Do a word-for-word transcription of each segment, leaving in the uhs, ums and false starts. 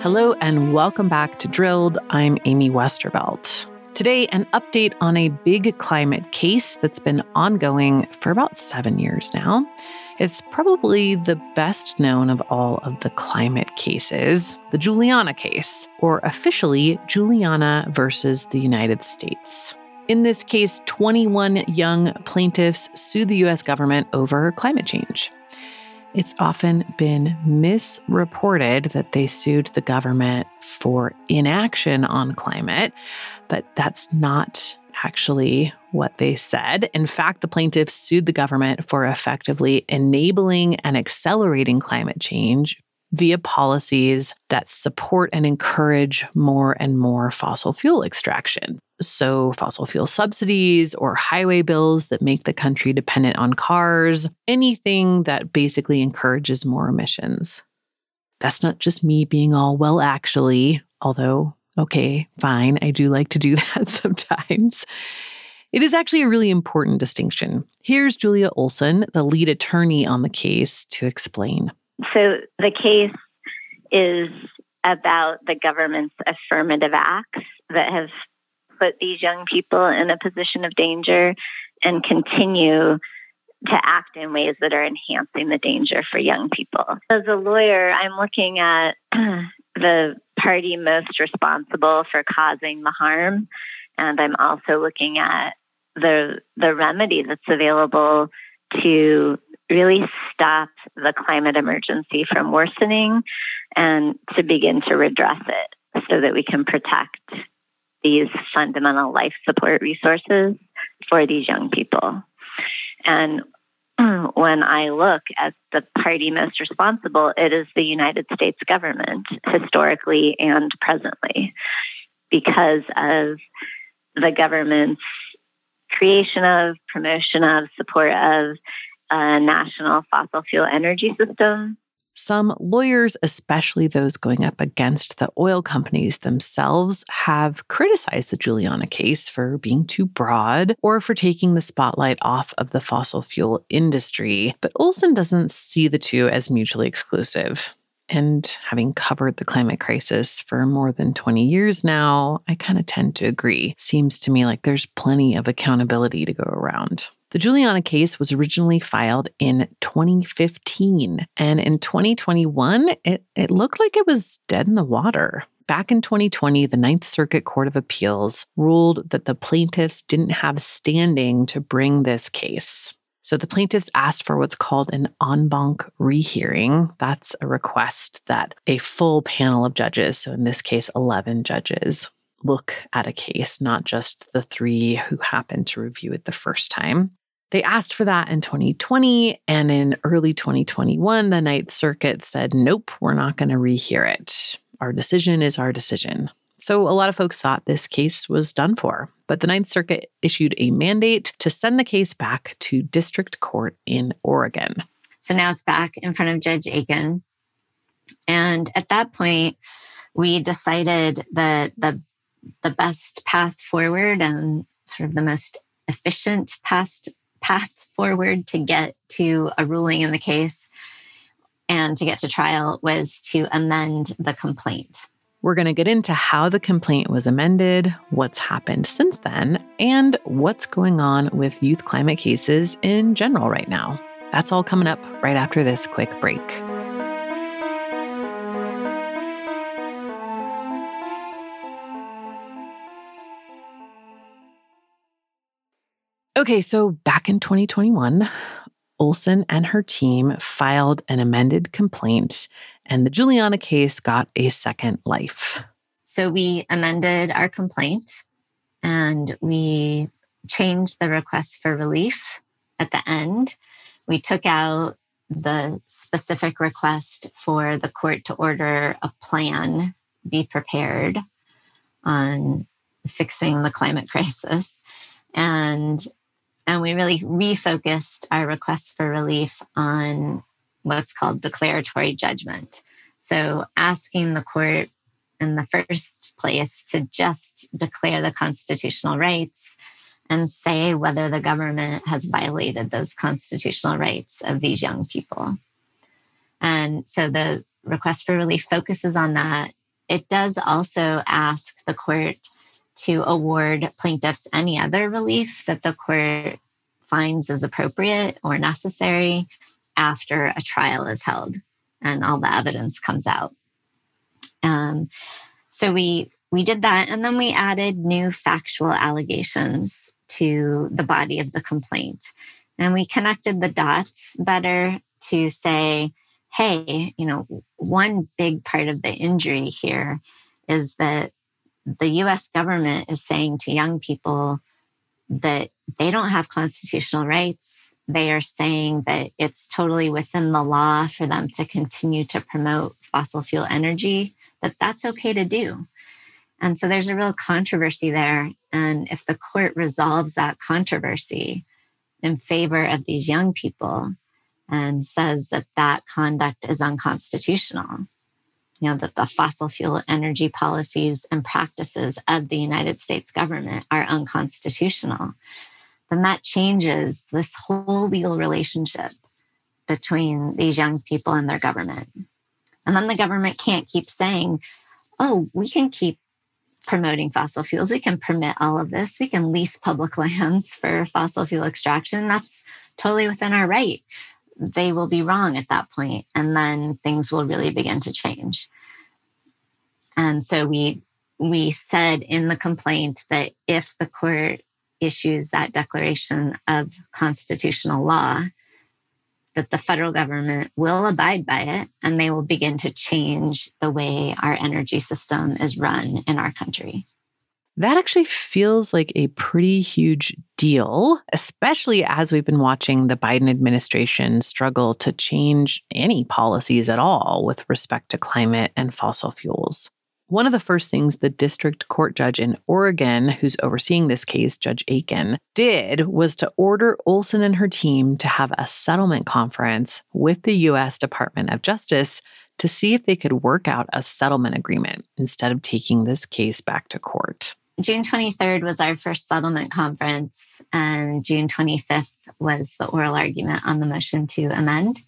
Hello and welcome back to Drilled. I'm Amy Westervelt. Today, an update on a big climate case that's been ongoing for about seven years now. It's probably the best known of all of the climate cases, the Juliana case, or officially Juliana versus the United States. In this case, twenty-one young plaintiffs sued the U S government over climate change. It's often been misreported that they sued the government for inaction on climate, but that's not actually what they said. In fact, the plaintiffs sued the government for effectively enabling and accelerating climate change via policies that support and encourage more and more fossil fuel extraction. So fossil fuel subsidies or highway bills that make the country dependent on cars, anything that basically encourages more emissions. That's not just me being all, well, actually, although, okay, fine, I do like to do that sometimes. It is actually a really important distinction. Here's Julia Olson, the lead attorney on the case, to explain. So the case is about the government's affirmative acts that have put these young people in a position of danger and continue to act in ways that are enhancing the danger for young people. As a lawyer, I'm looking at the party most responsible for causing the harm, and I'm also looking at the the remedy that's available to really stop the climate emergency from worsening and to begin to redress it so that we can protect these fundamental life support resources for these young people. And when I look at the party most responsible, it is the United States government, historically and presently, because of the government's creation of, promotion of, support of a national fossil fuel energy system. Some lawyers, especially those going up against the oil companies themselves, have criticized the Juliana case for being too broad or for taking the spotlight off of the fossil fuel industry. But Olson doesn't see the two as mutually exclusive. And having covered the climate crisis for more than twenty years now, I kind of tend to agree. Seems to me like there's plenty of accountability to go around. The Juliana case was originally filed in twenty fifteen, and in twenty twenty-one, it, it looked like it was dead in the water. Back in twenty twenty, the Ninth Circuit Court of Appeals ruled that the plaintiffs didn't have standing to bring this case. So the plaintiffs asked for what's called an en banc rehearing. That's a request that a full panel of judges, so in this case, eleven judges, look at a case, not just the three who happened to review it the first time. They asked for that in twenty twenty, and in early twenty twenty-one, the Ninth Circuit said, nope, we're not going to rehear it. Our decision is our decision. So a lot of folks thought this case was done for, but the Ninth Circuit issued a mandate to send the case back to district court in Oregon. So now it's back in front of Judge Aiken. And at that point, we decided that the the best path forward and sort of the most efficient past path forward to get to a ruling in the case and to get to trial was to amend the complaint. We're going to get into how the complaint was amended, what's happened since then, and what's going on with youth climate cases in general right now. That's all coming up right after this quick break. Okay, so back in twenty twenty-one, Olson and her team filed an amended complaint, and the Juliana case got a second life. So we amended our complaint, and we changed the request for relief at the end. We took out the specific request for the court to order a plan be prepared on fixing the climate crisis. And And we really refocused our requests for relief on what's called declaratory judgment. So asking the court in the first place to just declare the constitutional rights and say whether the government has violated those constitutional rights of these young people. And so the request for relief focuses on that. it does also ask the court to award plaintiffs any other relief that the court finds is appropriate or necessary after a trial is held and all the evidence comes out. Um, so we we did that, and then we added new factual allegations to the body of the complaint. And we connected the dots better to say, hey, you know, one big part of the injury here is that the U S government is saying to young people that they don't have constitutional rights. They are saying that it's totally within the law for them to continue to promote fossil fuel energy, that that's okay to do. And so there's a real controversy there. And if the court resolves that controversy in favor of these young people and says that that conduct is unconstitutional, you know, that the fossil fuel energy policies and practices of the United States government are unconstitutional, then that changes this whole legal relationship between these young people and their government. And then the government can't keep saying, oh, we can keep promoting fossil fuels. We can permit all of this. We can lease public lands for fossil fuel extraction. That's totally within our right. They will be wrong at that point, and then things will really begin to change. And so we we said in the complaint that if the court issues that declaration of constitutional law, that the federal government will abide by it, and they will begin to change the way our energy system is run in our country. That actually feels like a pretty huge deal, especially as we've been watching the Biden administration struggle to change any policies at all with respect to climate and fossil fuels. One of the first things the district court judge in Oregon, who's overseeing this case, Judge Aiken, did was to order Olsen and her team to have a settlement conference with the U S Department of Justice to see if they could work out a settlement agreement instead of taking this case back to court. June twenty-third was our first settlement conference, and June twenty-fifth was the oral argument on the motion to amend.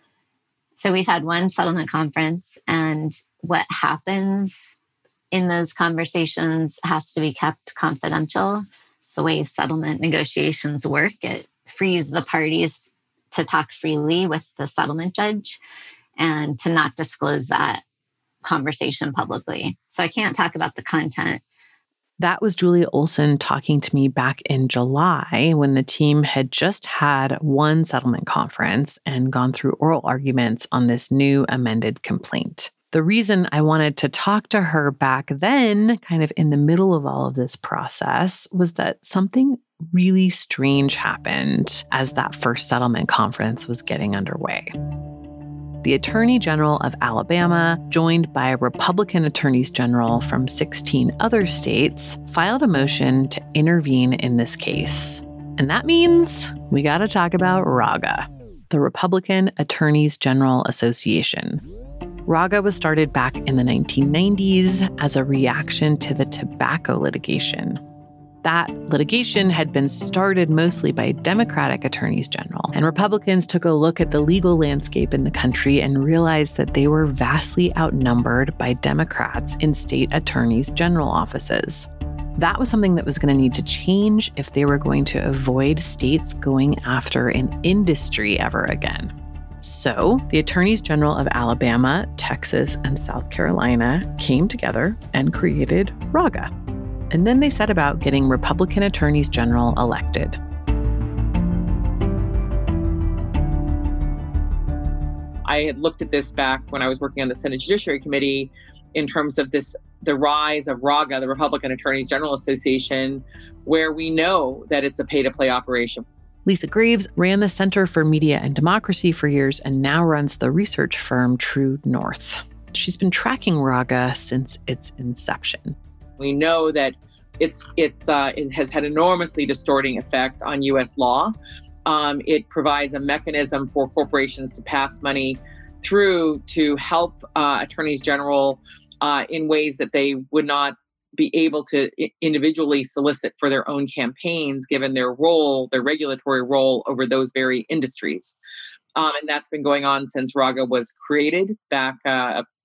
So we've had one settlement conference, and what happens in those conversations has to be kept confidential. It's the way settlement negotiations work. It frees the parties to talk freely with the settlement judge and to not disclose that conversation publicly. So I can't talk about the content. That was Julia Olsen talking to me back in July when the team had just had one settlement conference and gone through oral arguments on this new amended complaint. The reason I wanted to talk to her back then, kind of in the middle of all of this process, was that something really strange happened as that first settlement conference was getting underway. The Attorney General of Alabama, joined by Republican attorneys general from sixteen other states, filed a motion to intervene in this case. And that means we got to talk about RAGA, the Republican Attorneys General Association. RAGA was started back in the nineteen nineties as a reaction to the tobacco litigation. That litigation had been started mostly by Democratic attorneys general, and Republicans took a look at the legal landscape in the country and realized that they were vastly outnumbered by Democrats in state attorneys general offices. That was something that was going to need to change if they were going to avoid states going after an industry ever again. So the attorneys general of Alabama, Texas, and South Carolina came together and created RAGA. And then they set about getting Republican attorneys general elected. I had looked at this back when I was working on the Senate Judiciary Committee in terms of this, the rise of RAGA, the Republican Attorneys General Association, where we know that it's a pay-to-play operation. Lisa Graves ran the Center for Media and Democracy for years and now runs the research firm True North. She's been tracking RAGA since its inception. We know that it's it's uh, it has had enormously distorting effect on U S law. Um, it provides a mechanism for corporations to pass money through to help uh, attorneys general uh, in ways that they would not be able to individually solicit for their own campaigns, given their role, their regulatory role over those very industries. Um, and that's been going on since RAGA was created back uh,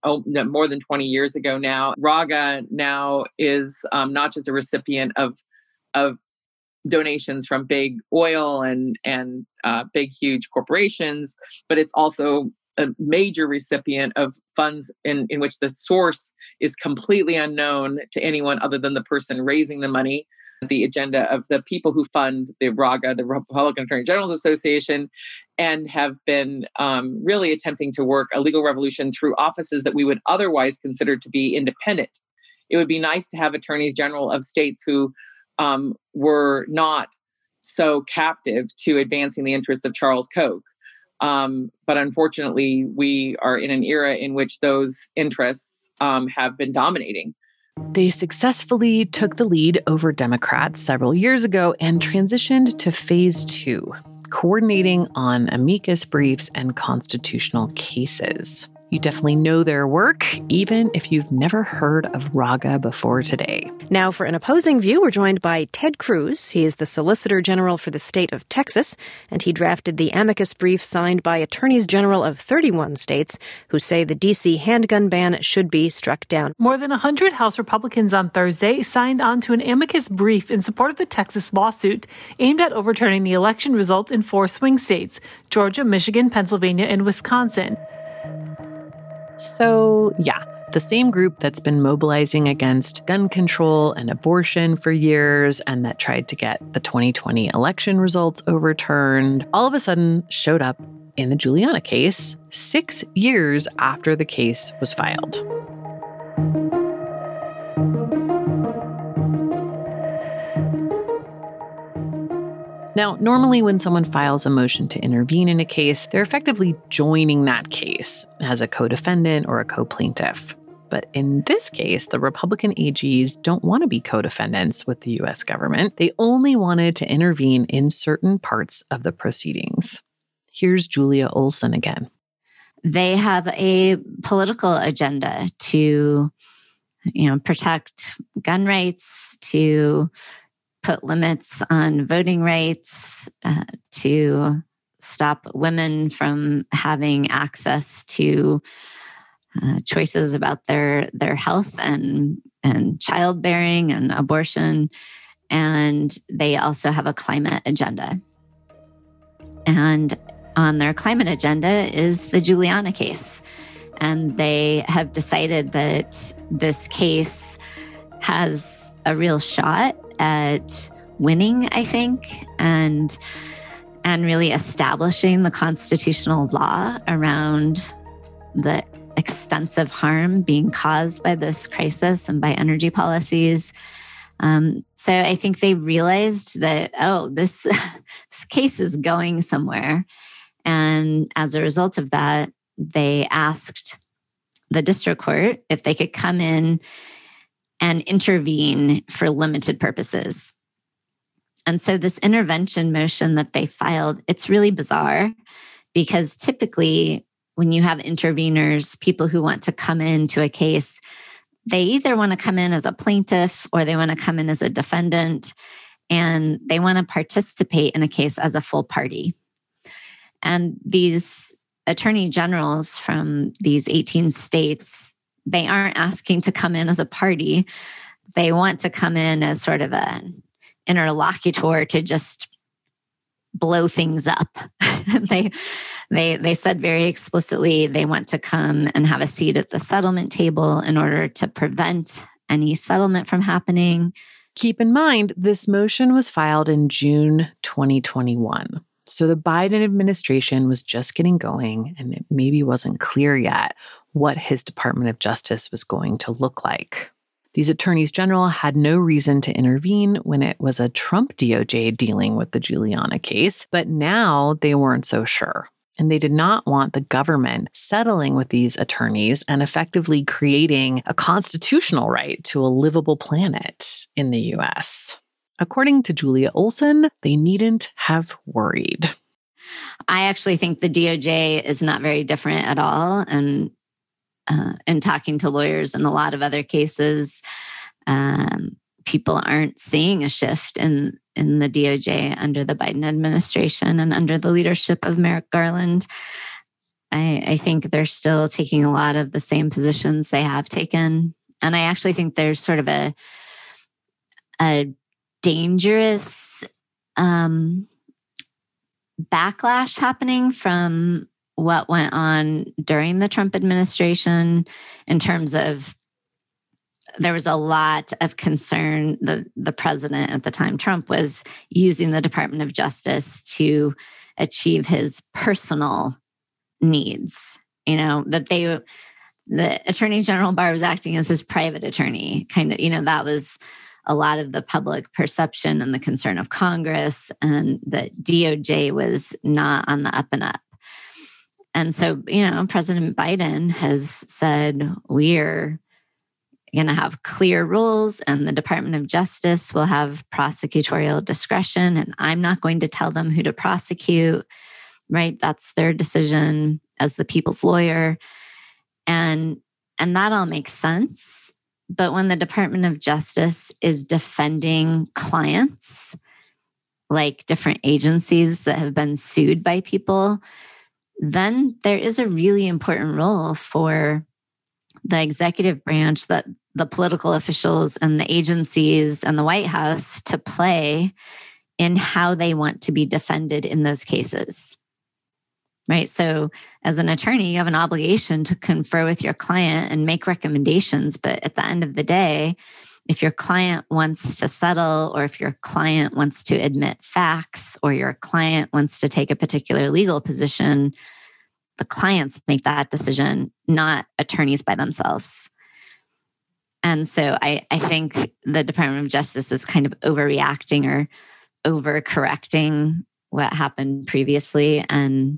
oh, no, more than twenty years ago now. Raga now is um, not just a recipient of of donations from big oil and and uh, big, huge corporations, but it's also a major recipient of funds in, in which the source is completely unknown to anyone other than the person raising the money. The agenda of the people who fund the Raga, the Republican Attorney General's Association, and have been um, really attempting to work a legal revolution through offices that we would otherwise consider to be independent. It would be nice to have attorneys general of states who um, were not so captive to advancing the interests of Charles Koch. Um, but unfortunately, we are in an era in which those interests um, have been dominating. They successfully took the lead over Democrats several years ago and transitioned to phase two, coordinating on amicus briefs and constitutional cases. You definitely know their work, even if you've never heard of Raga before today. Now, for an opposing view, we're joined by Ted Cruz. He is the Solicitor General for the state of Texas, and he drafted the amicus brief signed by attorneys general of thirty-one states who say the D C handgun ban should be struck down. More than one hundred House Republicans on Thursday signed on to an amicus brief in support of the Texas lawsuit aimed at overturning the election results in four swing states: Georgia, Michigan, Pennsylvania, and Wisconsin. So, yeah, the same group that's been mobilizing against gun control and abortion for years and that tried to get the twenty twenty election results overturned, all of a sudden showed up in the Giuliani case six years after the case was filed. Now, normally when someone files a motion to intervene in a case, they're effectively joining that case as a co-defendant or a co-plaintiff. But in this case, the Republican A Gs don't want to be co-defendants with the U S government. They only wanted to intervene in certain parts of the proceedings. Here's Julia Olson again. They have a political agenda to, you know, protect gun rights, to put limits on voting rights, uh, to stop women from having access to uh, choices about their their health and and childbearing and abortion. And they also have a climate agenda. And on their climate agenda is the Giuliani case. And they have decided that this case has a real shot at winning, I think, and and really establishing the constitutional law around the extensive harm being caused by this crisis and by energy policies. Um, so I think they realized that, oh, this, this case is going somewhere. And as a result of that, they asked the district court if they could come in and intervene for limited purposes. And so this intervention motion that they filed, it's really bizarre because typically when you have interveners, people who want to come into a case, they either want to come in as a plaintiff or they want to come in as a defendant, and they want to participate in a case as a full party. And these attorney generals from these eighteen states, they aren't asking to come in as a party. They want to come in as sort of an interlocutor to just blow things up. they, they, they said very explicitly they want to come and have a seat at the settlement table in order to prevent any settlement from happening. Keep in mind, this motion was filed in June twenty twenty-one. So the Biden administration was just getting going, and it maybe wasn't clear yet what his Department of Justice was going to look like. These attorneys general had no reason to intervene when it was a Trump D O J dealing with the Giuliani case, but now they weren't so sure. And they did not want the government settling with these attorneys and effectively creating a constitutional right to a livable planet in the U S. According to Julia Olson, they needn't have worried. I actually think the D O J is not very different at all. And uh, in talking to lawyers in a lot of other cases, um, people aren't seeing a shift in, in the D O J under the Biden administration and under the leadership of Merrick Garland. I, I think they're still taking a lot of the same positions they have taken. And I actually think there's sort of a, a dangerous um, backlash happening from what went on during the Trump administration in terms of there was a lot of concern. The, the president at the time, Trump, was using the Department of Justice to achieve his personal needs. You know, that they, the Attorney General Barr was acting as his private attorney, kind of, you know, that was a lot of the public perception and the concern of Congress, and that D O J was not on the up and up. And so, you know, President Biden has said, we're going to have clear rules and the Department of Justice will have prosecutorial discretion, and I'm not going to tell them who to prosecute, right? That's their decision as the people's lawyer. And, and that all makes sense. But when the Department of Justice is defending clients, like different agencies that have been sued by people, then there is a really important role for the executive branch, that the political officials and the agencies and the White House to play in how they want to be defended in those cases. Right? So as an attorney, you have an obligation to confer with your client and make recommendations. But at the end of the day, if your client wants to settle, or if your client wants to admit facts, or your client wants to take a particular legal position, the clients make that decision, not attorneys by themselves. And so I, I think the Department of Justice is kind of overreacting or overcorrecting what happened previously. And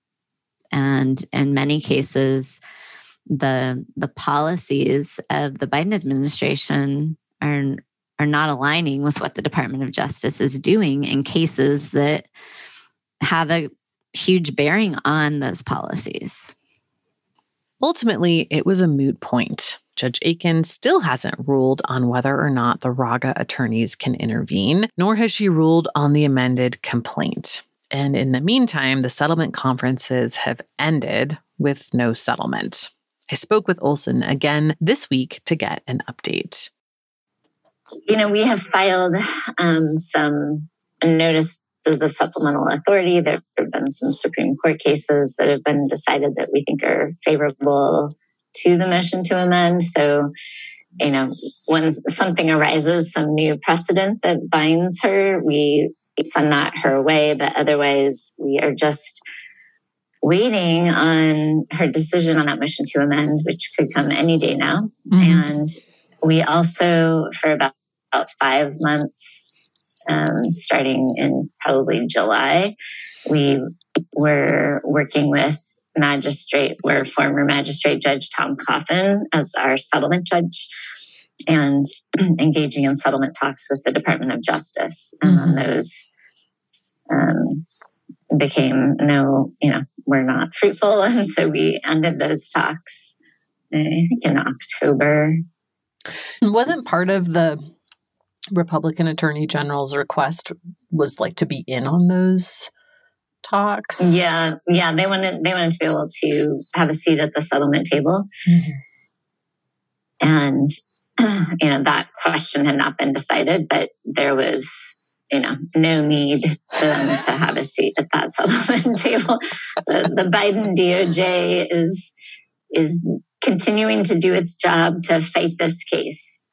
And in many cases, the the policies of the Biden administration are, are not aligning with what the Department of Justice is doing in cases that have a huge bearing on those policies. Ultimately, it was a moot point. Judge Aiken still hasn't ruled on whether or not the RAGA attorneys can intervene, nor has she ruled on the amended complaint. And in the meantime, the settlement conferences have ended with no settlement. I spoke with Olson again this week to get an update. You know, we have filed um, some notices of supplemental authority. There have been some Supreme Court cases that have been decided that we think are favorable to the motion to amend. So, you know, when something arises, some new precedent that binds her, we send that her way. But otherwise, we are just waiting on her decision on that motion to amend, which could come any day now. Mm-hmm. And we also, for about, about five months, um, starting in probably July, we were working with magistrate, we're former magistrate Judge Tom Coffin as our settlement judge, and engaging in settlement talks with the Department of Justice. Mm-hmm. And those um, became no, you know, were not fruitful. And so we ended those talks, I think in October. Wasn't part of the Republican Attorney General's request was like to be in on those talks? Yeah, yeah. They wanted they wanted to be able to have a seat at the settlement table. Mm-hmm. And you know, that question had not been decided, but there was, you know, no need for them to have a seat at that settlement table. The, the Biden D O J is is continuing to do its job to fight this case.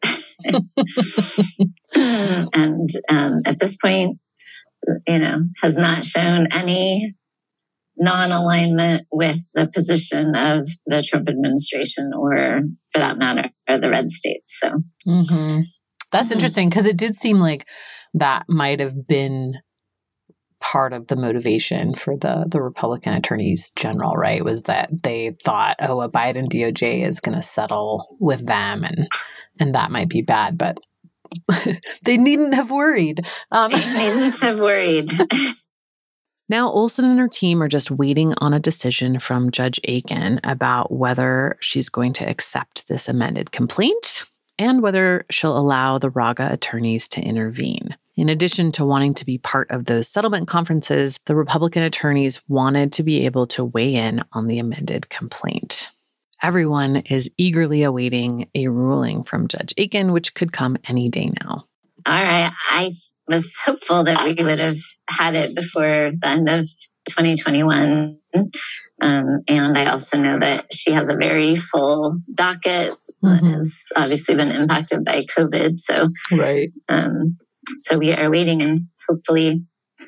And um, at this point, you know, has not shown any non-alignment with the position of the Trump administration, or for that matter, the red states. So mm-hmm. That's mm-hmm. interesting, because it did seem like that might have been part of the motivation for the, the Republican attorneys general, right? Was that they thought, oh, a Biden D O J is going to settle with them, and and that might be bad, but they needn't have worried. Um, they needn't have worried. Now, Olson and her team are just waiting on a decision from Judge Aiken about whether she's going to accept this amended complaint and whether she'll allow the Raga attorneys to intervene. In addition to wanting to be part of those settlement conferences, the Republican attorneys wanted to be able to weigh in on the amended complaint. Everyone is eagerly awaiting a ruling from Judge Aiken, which could come any day now. All right. I was hopeful that we would have had it before the end of twenty twenty-one. Um, and I also know that she has a very full docket mm-hmm. that has obviously been impacted by COVID. So, right. Um, so we are waiting, and hopefully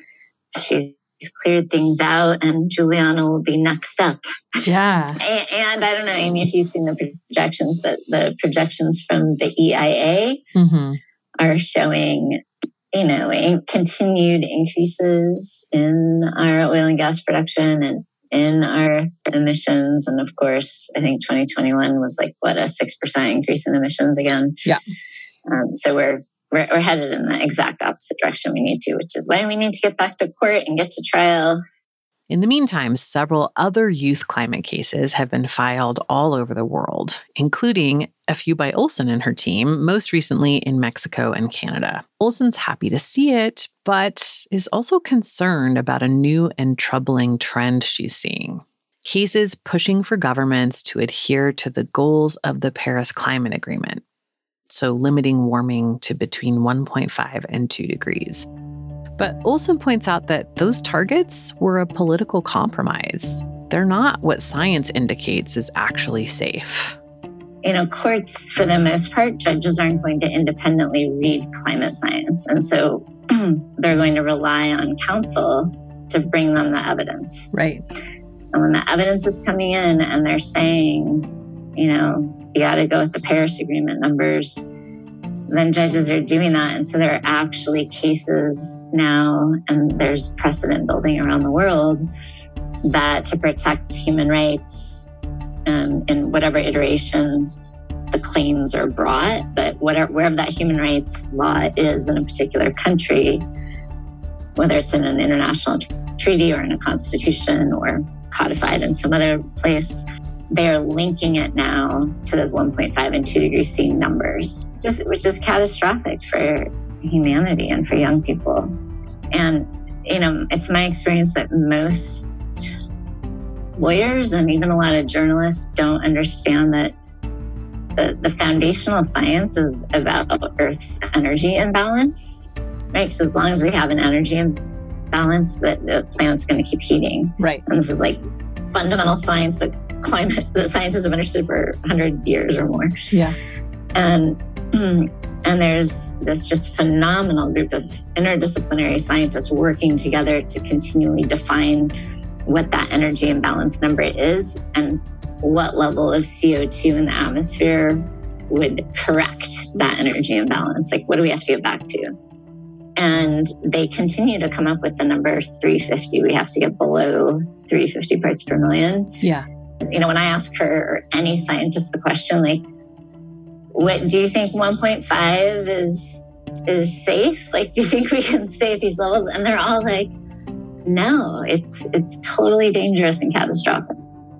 she's cleared things out and Juliana will be next up. Yeah. And, and I don't know, Amy, if you've seen the projections, but the projections from the E I A mm-hmm. are showing, you know, continued increases in our oil and gas production and in our emissions. And of course, I think twenty twenty-one was like, what, a six percent increase in emissions again. Yeah. Um, so we're, we're we're headed in the exact opposite direction we need to, which is why we need to get back to court and get to trial. In the meantime, several other youth climate cases have been filed all over the world, including a few by Olsen and her team, most recently in Mexico and Canada. Olsen's happy to see it, but is also concerned about a new and troubling trend she's seeing. Cases pushing for governments to adhere to the goals of the Paris Climate Agreement, so limiting warming to between one point five and two degrees. But Olsen points out that those targets were a political compromise. They're not what science indicates is actually safe. You know, courts, for the most part, judges aren't going to independently read climate science. And so they're going to rely on counsel to bring them the evidence. Right. And when the evidence is coming in and they're saying, you know, you got to go with the Paris Agreement numbers, then judges are doing that. And so there are actually cases now, and there's precedent building around the world, that to protect human rights um, in whatever iteration the claims are brought, but whatever, wherever that human rights law is in a particular country, whether it's in an international treaty or in a constitution or codified in some other place, they're linking it now to those one point five and two degree C numbers, just, which is catastrophic for humanity and for young people. And, you know, it's my experience that most lawyers and even a lot of journalists don't understand that the, the foundational science is about Earth's energy imbalance, right? Because as long as we have an energy imbalance, that the planet's going to keep heating. Right. And this is like fundamental science that climate that scientists have understood for one hundred years or more. Yeah. And and there's this just phenomenal group of interdisciplinary scientists working together to continually define what that energy imbalance number is and what level of C O two in the atmosphere would correct that energy imbalance. Like, what do we have to get back to? And they continue to come up with the number three fifty. We have to get below three hundred fifty parts per million. Yeah. You know, when I ask her or any scientist the question, like, what do you think one point five is is safe? Like, do you think we can stay at these levels? And they're all like, no, it's it's totally dangerous and catastrophic.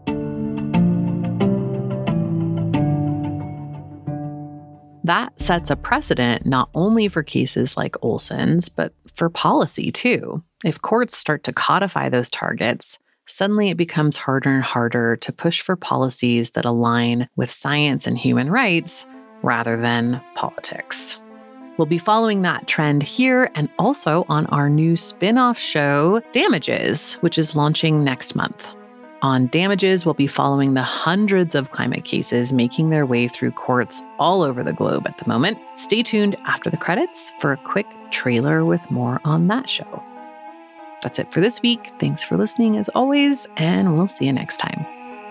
That sets a precedent not only for cases like Olsen's, but for policy too. If courts start to codify those targets, suddenly it becomes harder and harder to push for policies that align with science and human rights rather than politics. We'll be following that trend here and also on our new spin-off show, Damages, which is launching next month. On Damages, we'll be following the hundreds of climate cases making their way through courts all over the globe at the moment. Stay tuned after the credits for a quick trailer with more on that show. That's it for this week. Thanks for listening as always, and we'll see you next time.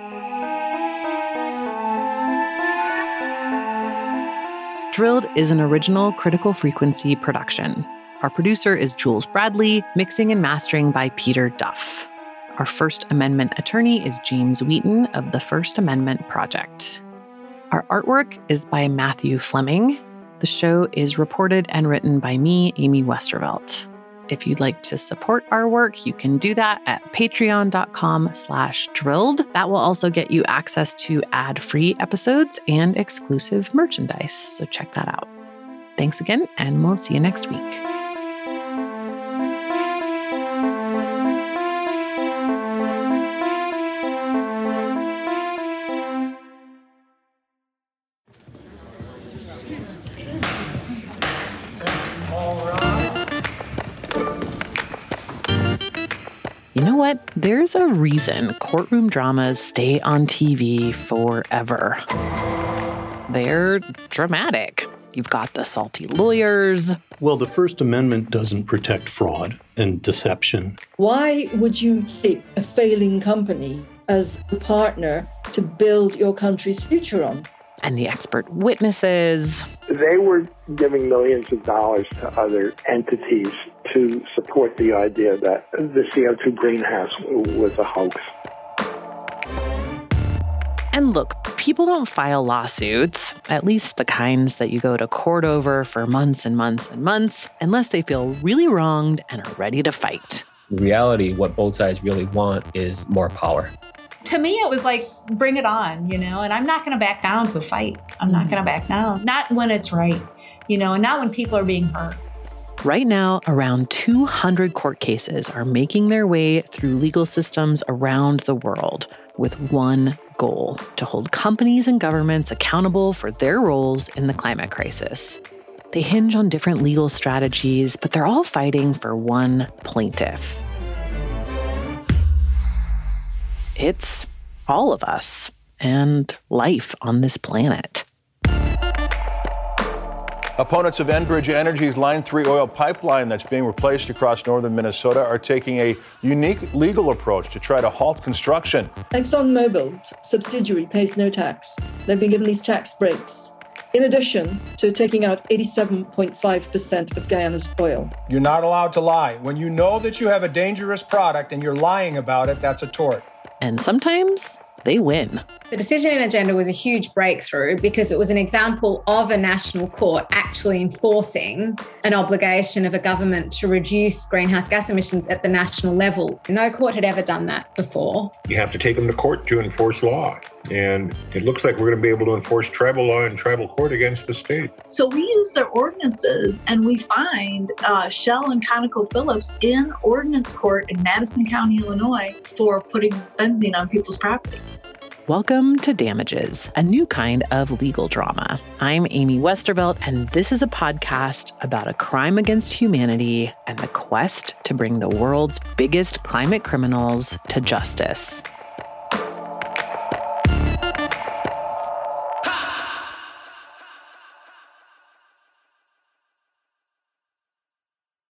Drilled is an original Critical Frequency production. Our producer is Jules Bradley, mixing and mastering by Peter Duff. Our First Amendment attorney is James Wheaton of the First Amendment Project. Our artwork is by Matthew Fleming. The show is reported and written by me, Amy Westervelt. If you'd like to support our work, you can do that at patreon.com slash drilled. That will also get you access to ad-free episodes and exclusive merchandise. So check that out. Thanks again, and we'll see you next week. You know what? There's a reason courtroom dramas stay on T V forever. They're dramatic. You've got the salty lawyers. Well, the First Amendment doesn't protect fraud and deception. Why would you take a failing company as a partner to build your country's future on? And the expert witnesses. They were giving millions of dollars to other entities to support the idea that the C O two greenhouse was a hoax. And look, people don't file lawsuits, at least the kinds that you go to court over for months and months and months, unless they feel really wronged and are ready to fight. In reality, what both sides really want is more power. To me, it was like, bring it on, you know, and I'm not going to back down to a fight. I'm not going to back down. Not when it's right, you know, and not when people are being hurt. Right now, around two hundred court cases are making their way through legal systems around the world with one goal: to hold companies and governments accountable for their roles in the climate crisis. They hinge on different legal strategies, but they're all fighting for one plaintiff. It's all of us and life on this planet. Opponents of Enbridge Energy's Line three oil pipeline that's being replaced across northern Minnesota are taking a unique legal approach to try to halt construction. ExxonMobil's subsidiary pays no tax. They've been given these tax breaks, in addition to taking out eighty-seven point five percent of Guyana's oil. You're not allowed to lie. When you know that you have a dangerous product and you're lying about it, that's a tort. And sometimes they win. The decision in Agenda was a huge breakthrough because it was an example of a national court actually enforcing an obligation of a government to reduce greenhouse gas emissions at the national level. No court had ever done that before. You have to take them to court to enforce law. And it looks like we're going to be able to enforce tribal law in tribal court against the state. So we use their ordinances, and we find uh, Shell and ConocoPhillips in ordinance court in Madison County, Illinois, for putting benzene on people's property. Welcome to Damages, a new kind of legal drama. I'm Amy Westervelt, and this is a podcast about a crime against humanity and the quest to bring the world's biggest climate criminals to justice.